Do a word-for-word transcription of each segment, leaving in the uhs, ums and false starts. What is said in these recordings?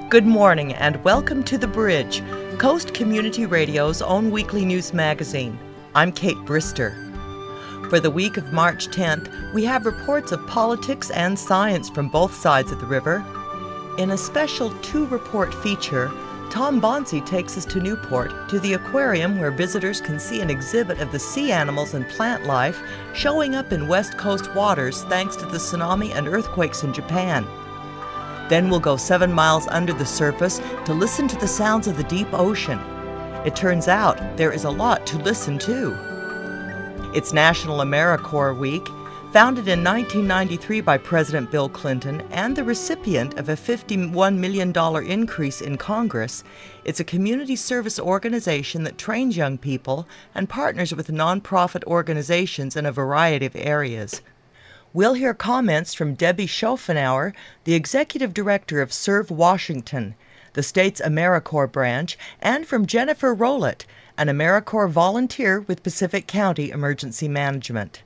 Good morning and welcome to The Bridge, Coast Community Radio's own weekly news magazine. I'm Kate Brister. For the week of March tenth, we have reports of politics and science from both sides of the river. In a special two-report feature, Tom Bonzi takes us to Newport, to the aquarium where visitors can see an exhibit of the sea animals and plant life showing up in West Coast waters thanks to the tsunami and earthquakes in Japan. Then we'll go seven miles under the surface to listen to the sounds of the deep ocean. It turns out there is a lot to listen to. It's National AmeriCorps Week, founded in nineteen ninety-three by President Bill Clinton and the recipient of a fifty-one million dollars increase in Congress. It's a community service organization that trains young people and partners with nonprofit organizations in a variety of areas. We'll hear comments from Debbie Schopenhauer, the executive director of Serve Washington, the state's AmeriCorps branch, and from Jennifer Rowlett, an AmeriCorps volunteer with Pacific County Emergency Management.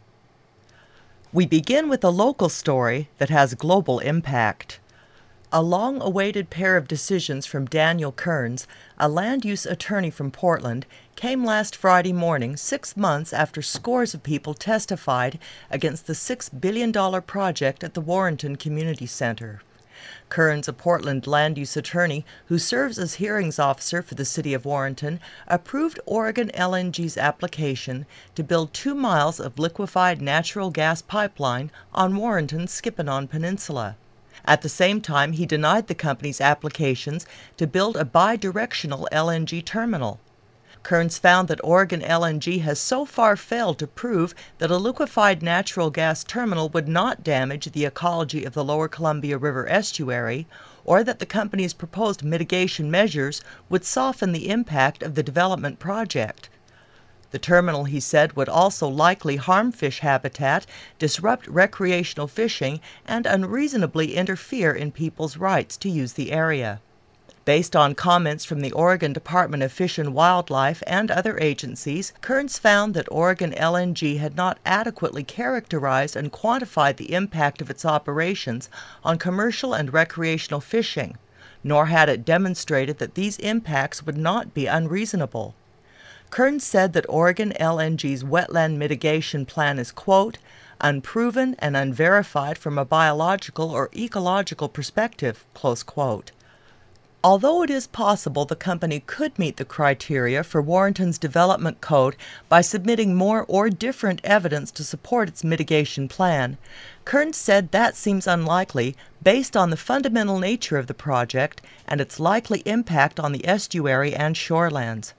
We begin with a local story that has global impact. A long-awaited pair of decisions from Daniel Kearns, a land use attorney from Portland, came last Friday morning, six months after scores of people testified against the six billion dollars project at the Warrenton Community Center. Kearns, a Portland land use attorney who serves as hearings officer for the city of Warrenton, approved Oregon L N G's application to build two miles of liquefied natural gas pipeline on Warrenton's Skipanon Peninsula. At the same time, he denied the company's applications to build a bi-directional L N G terminal. Kearns found that Oregon L N G has so far failed to prove that a liquefied natural gas terminal would not damage the ecology of the lower Columbia River estuary, or that the company's proposed mitigation measures would soften the impact of the development project. The terminal, he said, would also likely harm fish habitat, disrupt recreational fishing, and unreasonably interfere in people's rights to use the area. Based on comments from the Oregon Department of Fish and Wildlife and other agencies, Kearns found that Oregon L N G had not adequately characterized and quantified the impact of its operations on commercial and recreational fishing, nor had it demonstrated that these impacts would not be unreasonable. Kearns said that Oregon L N G's wetland mitigation plan is, quote, unproven and unverified from a biological or ecological perspective, close quote. Although it is possible the company could meet the criteria for Warrenton's development code by submitting more or different evidence to support its mitigation plan, Kearns said that seems unlikely based on the fundamental nature of the project and its likely impact on the estuary and shorelands.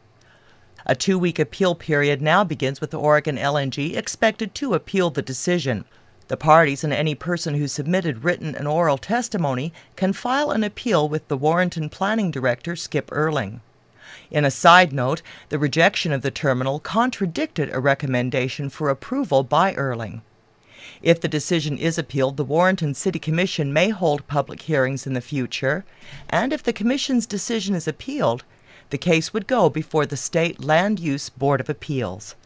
A two-week appeal period now begins with the Oregon L N G expected to appeal the decision. The parties and any person who submitted written and oral testimony can file an appeal with the Warrenton Planning Director, Skip Erling. In a side note, the rejection of the terminal contradicted a recommendation for approval by Erling. If the decision is appealed, the Warrenton City Commission may hold public hearings in the future, and if the Commission's decision is appealed, the case would go before the State Land Use Board of Appeals.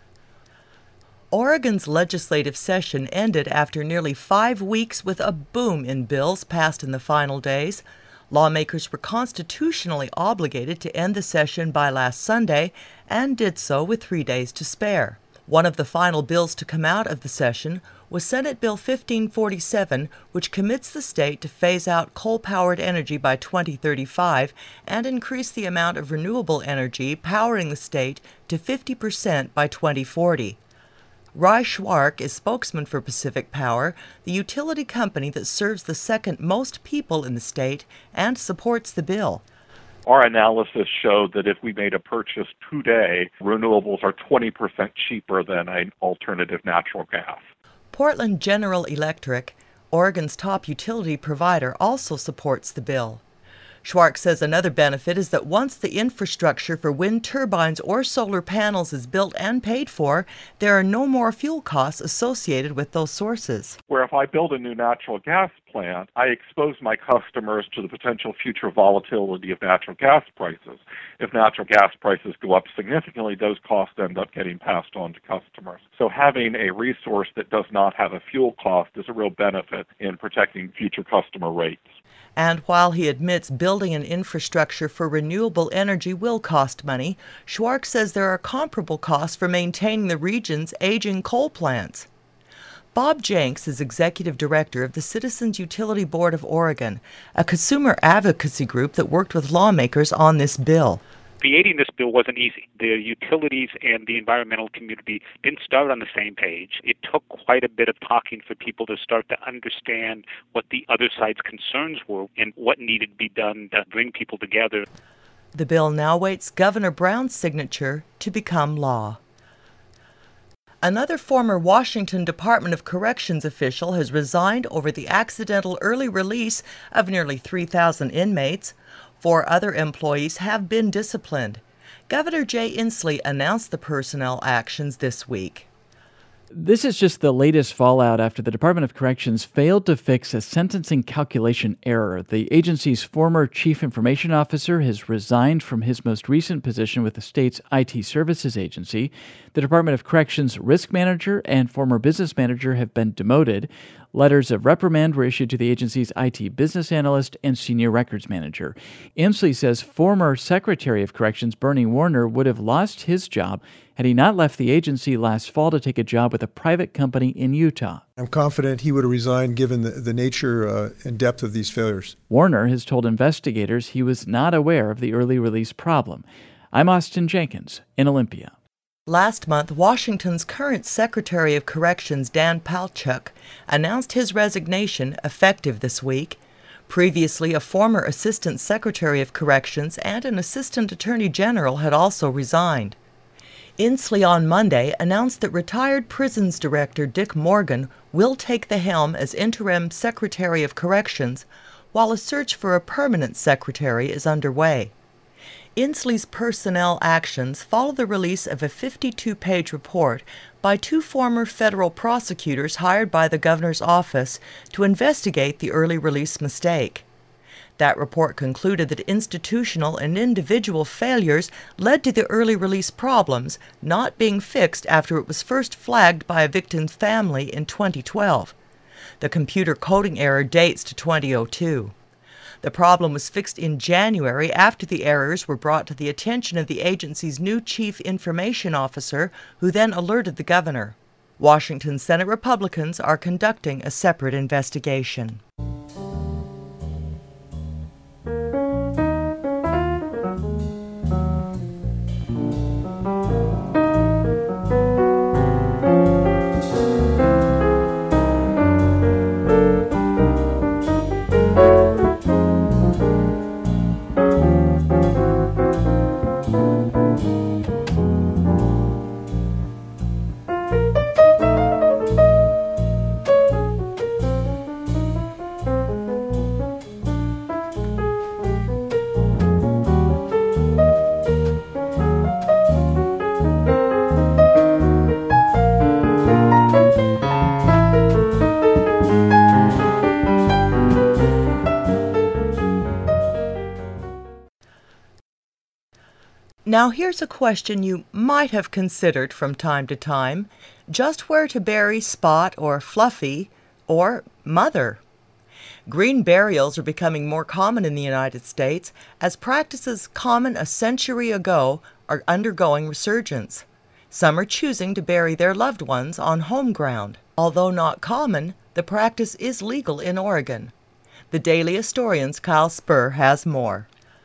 Oregon's legislative session ended after nearly five weeks with a boom in bills passed in the final days. Lawmakers were constitutionally obligated to end the session by last Sunday and did so with three days to spare. One of the final bills to come out of the session was Senate Bill fifteen forty-seven, which commits the state to phase out coal-powered energy by twenty thirty-five and increase the amount of renewable energy powering the state to fifty percent by twenty forty. Ry Schwark is spokesman for Pacific Power, the utility company that serves the second most people in the state, and supports the bill. Our analysis showed that if we made a purchase today, renewables are twenty percent cheaper than an alternative natural gas. Portland General Electric, Oregon's top utility provider, also supports the bill. Schwark says another benefit is that once the infrastructure for wind turbines or solar panels is built and paid for, there are no more fuel costs associated with those sources. Where if I build a new natural gas plant, I expose my customers to the potential future volatility of natural gas prices. If natural gas prices go up significantly, those costs end up getting passed on to customers. So having a resource that does not have a fuel cost is a real benefit in protecting future customer rates. And while he admits building an infrastructure for renewable energy will cost money, Schwark says there are comparable costs for maintaining the region's aging coal plants. Bob Jenks is executive director of the Citizens Utility Board of Oregon, a consumer advocacy group that worked with lawmakers on this bill. Creating this bill wasn't easy. The utilities and the environmental community didn't start on the same page. It took quite a bit of talking for people to start to understand what the other side's concerns were and what needed to be done to bring people together. The bill now waits Governor Brown's signature to become law. Another former Washington Department of Corrections official has resigned over the accidental early release of nearly three thousand inmates. Four other employees have been disciplined. Governor Jay Inslee announced the personnel actions this week. This is just the latest fallout after the Department of Corrections failed to fix a sentencing calculation error. The agency's former chief information officer has resigned from his most recent position with the state's I T services agency. The Department of Corrections risk manager and former business manager have been demoted. Letters of reprimand were issued to the agency's I T business analyst and senior records manager. Inslee says former Secretary of Corrections Bernie Warner would have lost his job had he not left the agency last fall to take a job with a private company in Utah. I'm confident he would have resigned given the, the nature uh, and depth of these failures. Warner has told investigators he was not aware of the early release problem. I'm Austin Jenkins in Olympia. Last month, Washington's current Secretary of Corrections, Dan Palchuk, announced his resignation effective this week. Previously, a former Assistant Secretary of Corrections and an Assistant Attorney General had also resigned. Inslee on Monday announced that retired Prisons Director Dick Morgan will take the helm as interim Secretary of Corrections, while a search for a permanent secretary is underway. Inslee's personnel actions follow the release of a fifty-two page report by two former federal prosecutors hired by the governor's office to investigate the early release mistake. That report concluded that institutional and individual failures led to the early release problems not being fixed after it was first flagged by a victim's family in twenty twelve. The computer coding error dates to twenty oh two. The problem was fixed in January after the errors were brought to the attention of the agency's new chief information officer, who then alerted the governor. Washington Senate Republicans are conducting a separate investigation. Now here's a question you might have considered from time to time: just where to bury Spot or Fluffy or Mother? Green burials are becoming more common in the United States as practices common a century ago are undergoing resurgence. Some are choosing to bury their loved ones on home ground. Although not common, the practice is legal in Oregon. The Daily Historian's Kyle Spur has more.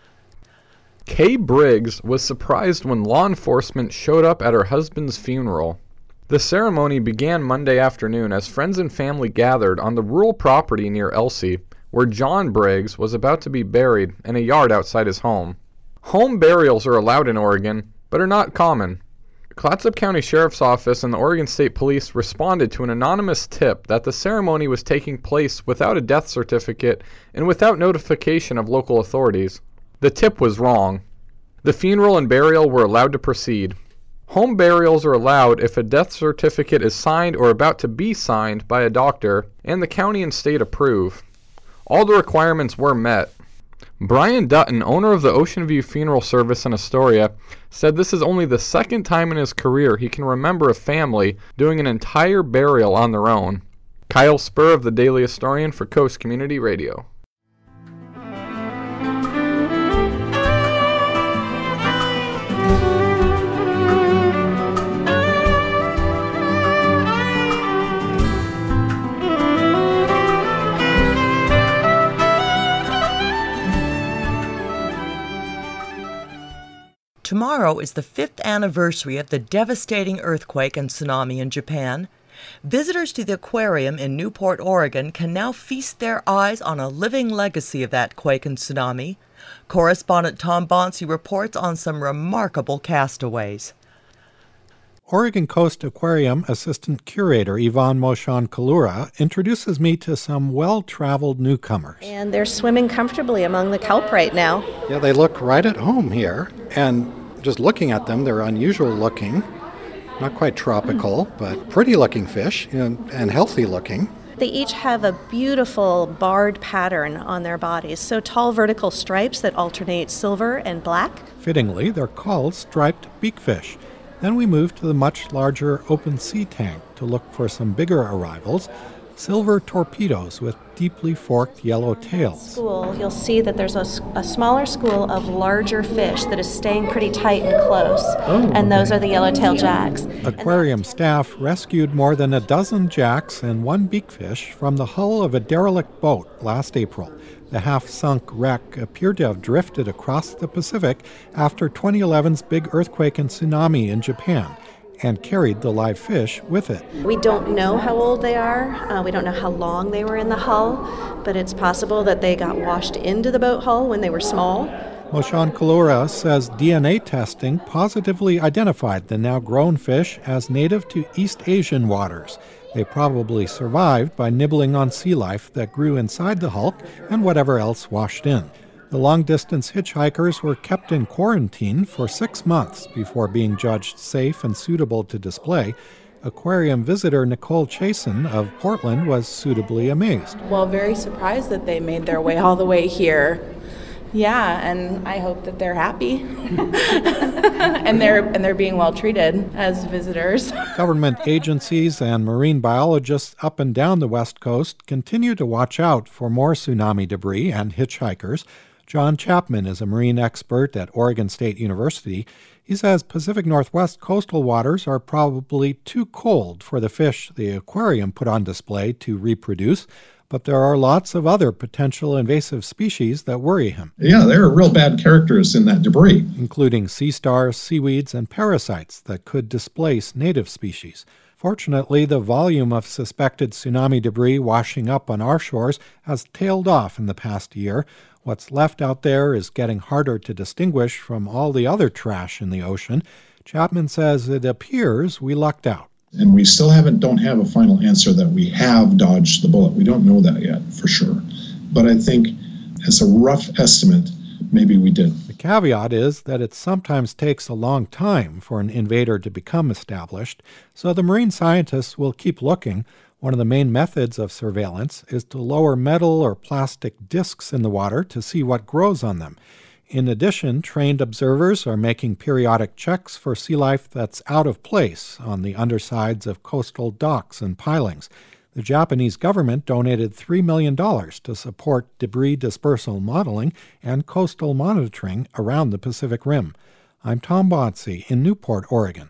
Kay Briggs was surprised when law enforcement showed up at her husband's funeral. The ceremony began Monday afternoon as friends and family gathered on the rural property near Elsie, where John Briggs was about to be buried in a yard outside his home. Home burials are allowed in Oregon, but are not common. Clatsop County Sheriff's Office and the Oregon State Police responded to an anonymous tip that the ceremony was taking place without a death certificate and without notification of local authorities. The tip was wrong. The funeral and burial were allowed to proceed. Home burials are allowed if a death certificate is signed or about to be signed by a doctor and the county and state approve. All the requirements were met. Brian Dutton, owner of the Ocean View Funeral Service in Astoria, said this is only the second time in his career he can remember a family doing an entire burial on their own. Kyle Spur of the Daily Historian for Coast Community Radio. Tomorrow is the fifth anniversary of the devastating earthquake and tsunami in Japan. Visitors to the aquarium in Newport, Oregon can now feast their eyes on a living legacy of that quake and tsunami. Correspondent Tom Bonsi reports on some remarkable castaways. Oregon Coast Aquarium Assistant Curator Yvonne Moshon-Kalura introduces me to some well-traveled newcomers. And they're swimming comfortably among the kelp right now. Yeah, they look right at home here. And just looking at them, they're unusual looking. Not quite tropical, but pretty-looking fish and, and healthy-looking. They each have a beautiful barred pattern on their bodies, so tall vertical stripes that alternate silver and black. Fittingly, they're called striped beakfish. Then we move to the much larger open sea tank to look for some bigger arrivals, silver torpedoes with deeply forked yellow tails. School, you'll see that there's a, a smaller school of larger fish that is staying pretty tight and close, oh, and those okay. are the yellowtail jacks. Aquarium staff rescued more than a dozen jacks and one beakfish from the hull of a derelict boat last April. The half-sunk wreck appeared to have drifted across the Pacific after twenty eleven's big earthquake and tsunami in Japan, and carried the live fish with it. We don't know how old they are. Uh, we don't know how long they were in the hull, but it's possible that they got washed into the boat hull when they were small. Moshon-Kalura says D N A testing positively identified the now-grown fish as native to East Asian waters. They probably survived by nibbling on sea life that grew inside the hulk and whatever else washed in. The long-distance hitchhikers were kept in quarantine for six months before being judged safe and suitable to display. Aquarium visitor Nicole Chasen of Portland was suitably amazed. Well, very surprised that they made their way all the way here. Yeah, and I hope that they're happy and they're and they're being well treated as visitors. Government agencies and marine biologists up and down the West Coast continue to watch out for more tsunami debris and hitchhikers. John Chapman is a marine expert at Oregon State University. He says Pacific Northwest coastal waters are probably too cold for the fish the aquarium put on display to reproduce, but there are lots of other potential invasive species that worry him. Yeah, there are real bad characters in that debris, including sea stars, seaweeds, and parasites that could displace native species. Fortunately, the volume of suspected tsunami debris washing up on our shores has tailed off in the past year. What's left out there is getting harder to distinguish from all the other trash in the ocean. Chapman says it appears we lucked out. And we still haven't don't have a final answer that we have dodged the bullet. We don't know that yet for sure. But I think as a rough estimate, maybe we did. The caveat is that it sometimes takes a long time for an invader to become established, so the marine scientists will keep looking. One of the main methods of surveillance is to lower metal or plastic discs in the water to see what grows on them. In addition, trained observers are making periodic checks for sea life that's out of place on the undersides of coastal docks and pilings. The Japanese government donated three million dollars to support debris dispersal modeling and coastal monitoring around the Pacific Rim. I'm Tom Bonsi in Newport, Oregon.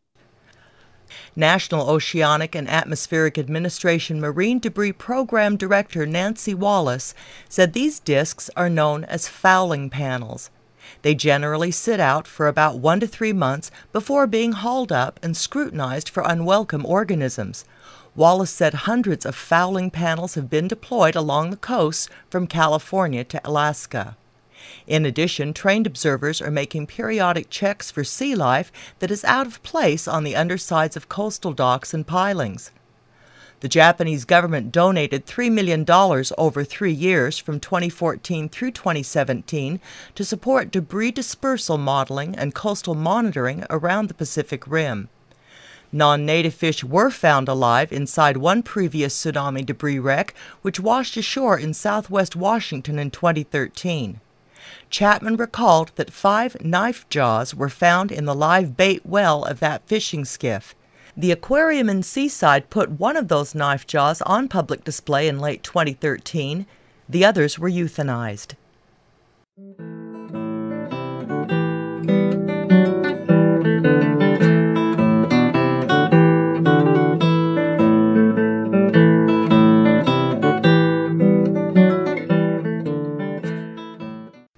National Oceanic and Atmospheric Administration Marine Debris Program Director Nancy Wallace said these disks are known as fouling panels. They generally sit out for about one to three months before being hauled up and scrutinized for unwelcome organisms. Wallace said hundreds of fouling panels have been deployed along the coasts from California to Alaska. In addition, trained observers are making periodic checks for sea life that is out of place on the undersides of coastal docks and pilings. The Japanese government donated three million dollars over three years from twenty fourteen through twenty seventeen to support debris dispersal modeling and coastal monitoring around the Pacific Rim. Non-native fish were found alive inside one previous tsunami debris wreck, which washed ashore in southwest Washington in twenty thirteen. Chapman recalled that five knife jaws were found in the live bait well of that fishing skiff. The aquarium in Seaside put one of those knife jaws on public display in late twenty thirteen. The others were euthanized.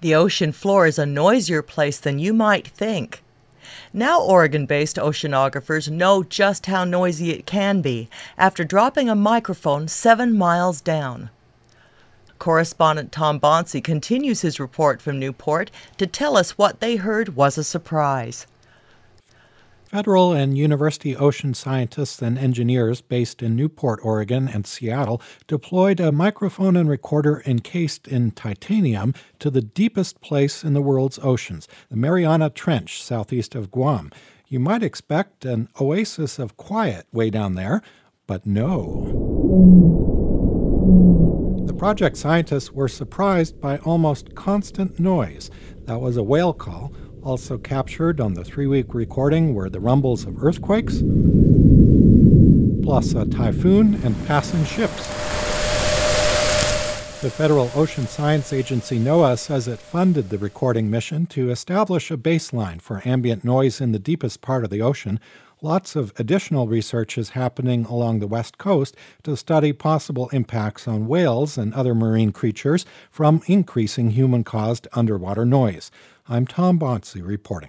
The ocean floor is a noisier place than you might think. Now Oregon-based oceanographers know just how noisy it can be after dropping a microphone seven miles down. Correspondent Tom Bonsi continues his report from Newport to tell us what they heard was a surprise. Federal and university ocean scientists and engineers based in Newport, Oregon and Seattle deployed a microphone and recorder encased in titanium to the deepest place in the world's oceans, the Mariana Trench southeast of Guam. You might expect an oasis of quiet way down there, but no. The project scientists were surprised by almost constant noise. That was a whale call. Also captured on the three-week recording were the rumbles of earthquakes, plus a typhoon and passing ships. The Federal Ocean Science Agency, NOAA, says it funded the recording mission to establish a baseline for ambient noise in the deepest part of the ocean. Lots of additional research is happening along the West Coast to study possible impacts on whales and other marine creatures from increasing human-caused underwater noise. I'm Tom Bonsi reporting.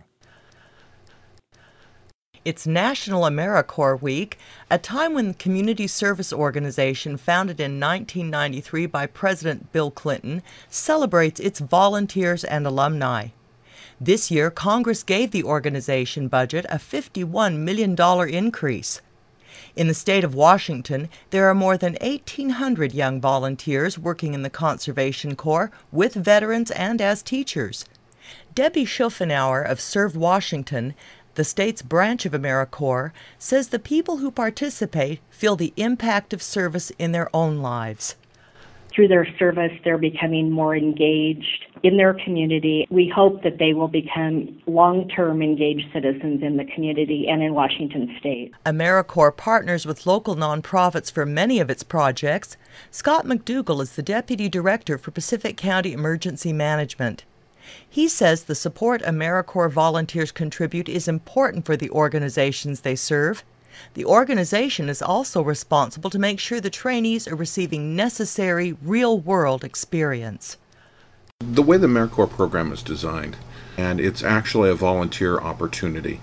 It's National AmeriCorps Week, a time when the community service organization founded in nineteen ninety-three by President Bill Clinton celebrates its volunteers and alumni. This year, Congress gave the organization budget a fifty-one million dollars increase. In the state of Washington, there are more than eighteen hundred young volunteers working in the Conservation Corps with veterans and as teachers. Debbie Schofenauer of Serve Washington, the state's branch of AmeriCorps, says the people who participate feel the impact of service in their own lives. Through their service, they're becoming more engaged in their community. We hope that they will become long-term engaged citizens in the community and in Washington state. AmeriCorps partners with local nonprofits for many of its projects. Scott McDougall is the Deputy Director for Pacific County Emergency Management. He says the support AmeriCorps volunteers contribute is important for the organizations they serve. The organization is also responsible to make sure the trainees are receiving necessary real-world experience. The way the AmeriCorps program is designed, and it's actually a volunteer opportunity.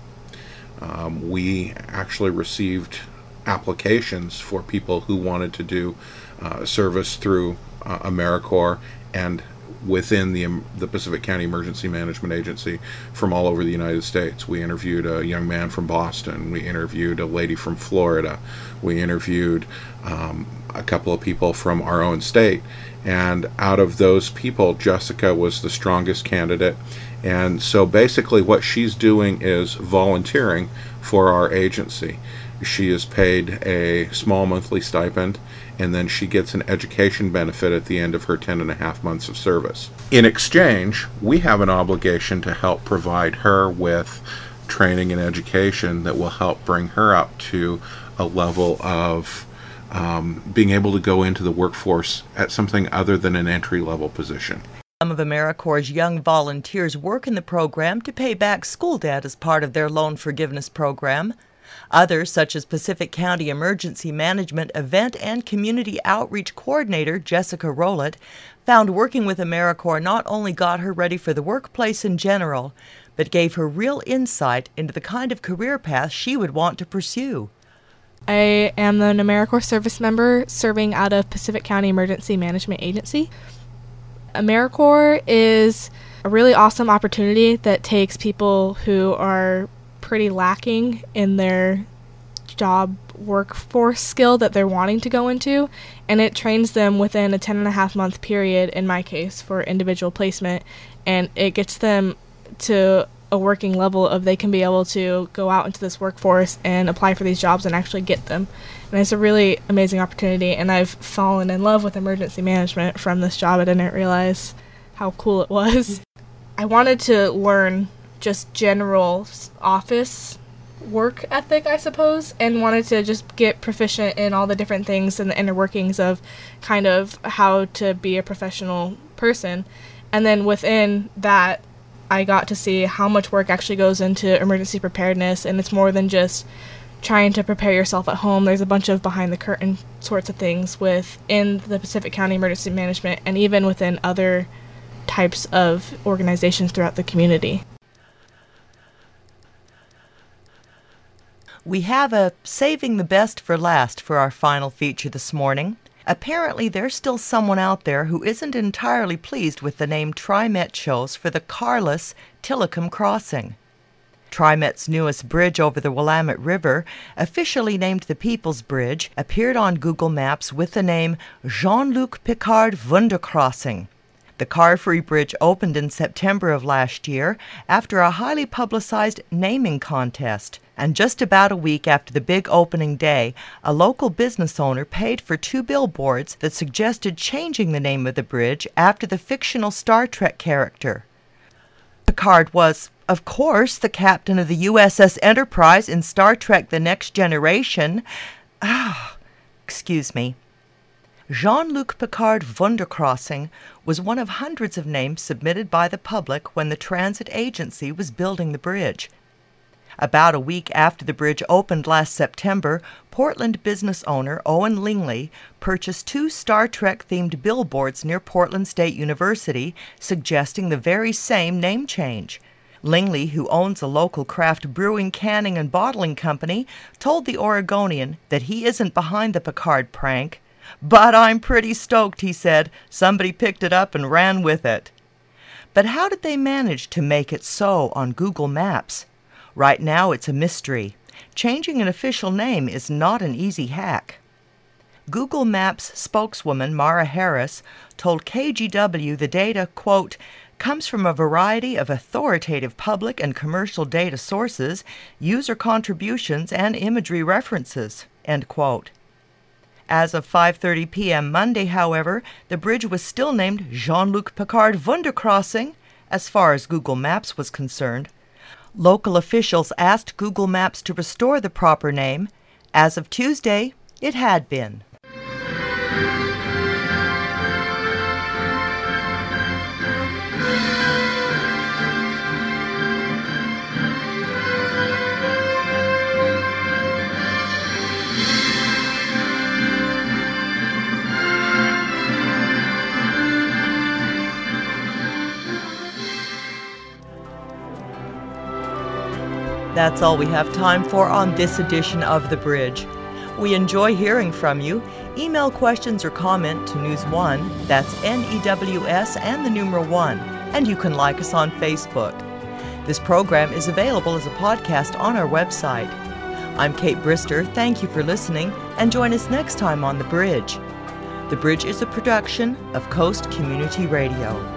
Um, we actually received applications for people who wanted to do uh, service through uh, AmeriCorps and within the the Pacific County Emergency Management Agency from all over the United States. We interviewed a young man from Boston. We interviewed a lady from Florida. We interviewed um, a couple of people from our own state. And out of those people, Jessica was the strongest candidate. And so basically what she's doing is volunteering for our agency. She is paid a small monthly stipend, and then she gets an education benefit at the end of her ten and a half months of service. In exchange, we have an obligation to help provide her with training and education that will help bring her up to a level of um, being able to go into the workforce at something other than an entry-level position. Some of AmeriCorps' young volunteers work in the program to pay back school debt as part of their loan forgiveness program. Others, such as Pacific County Emergency Management Event and Community Outreach Coordinator Jessica Rowlett, found working with AmeriCorps not only got her ready for the workplace in general, but gave her real insight into the kind of career path she would want to pursue. I am an AmeriCorps service member serving out of Pacific County Emergency Management Agency. AmeriCorps is a really awesome opportunity that takes people who are pretty lacking in their job workforce skill that they're wanting to go into, and it trains them within a ten and a half month period, in my case, for individual placement, and it gets them to a working level of they can be able to go out into this workforce and apply for these jobs and actually get them. And it's a really amazing opportunity, and I've fallen in love with emergency management from this job. I didn't realize how cool it was. I wanted to learn just general office work ethic, I suppose, and wanted to just get proficient in all the different things and the inner workings of kind of how to be a professional person. And then within that, I got to see how much work actually goes into emergency preparedness, and it's more than just trying to prepare yourself at home. There's a bunch of behind the curtain sorts of things within the Pacific County Emergency Management and even within other types of organizations throughout the community. We have a saving the best for last for our final feature this morning. Apparently, there's still someone out there who isn't entirely pleased with the name TriMet chose for the carless Tillicum Crossing. TriMet's newest bridge over the Willamette River, officially named the People's Bridge, appeared on Google Maps with the name Jean-Luc Picard Wunderkrossing. The car-free bridge opened in September of last year after a highly publicized naming contest. And just about a week after the big opening day, a local business owner paid for two billboards that suggested changing the name of the bridge after the fictional Star Trek character. Picard was, of course, the captain of the U S S Enterprise in Star Trek The Next Generation. Ah, excuse me. Jean-Luc Picard Wunderkrossing was one of hundreds of names submitted by the public when the transit agency was building the bridge. About a week after the bridge opened last September, Portland business owner Owen Lingley purchased two Star Trek-themed billboards near Portland State University, suggesting the very same name change. Lingley, who owns a local craft brewing, canning, and bottling company, told the Oregonian that he isn't behind the Picard prank. "But I'm pretty stoked," he said. "Somebody picked it up and ran with it." But how did they manage to make it so on Google Maps? Right now, it's a mystery. Changing an official name is not an easy hack. Google Maps spokeswoman Mara Harris told K G W the data, quote, comes from a variety of authoritative public and commercial data sources, user contributions, and imagery references, end quote. As of five thirty p.m. Monday, however, the bridge was still named Jean-Luc Picard Wunderkrossing, as far as Google Maps was concerned. Local officials asked Google Maps to restore the proper name. As of Tuesday, it had been. That's all we have time for on this edition of The Bridge. We enjoy hearing from you. Email questions or comment to News One, that's N E W S and the numeral one, and you can like us on Facebook. This program is available as a podcast on our website. I'm Kate Brister. Thank you for listening, and join us next time on The Bridge. The Bridge is a production of Coast Community Radio.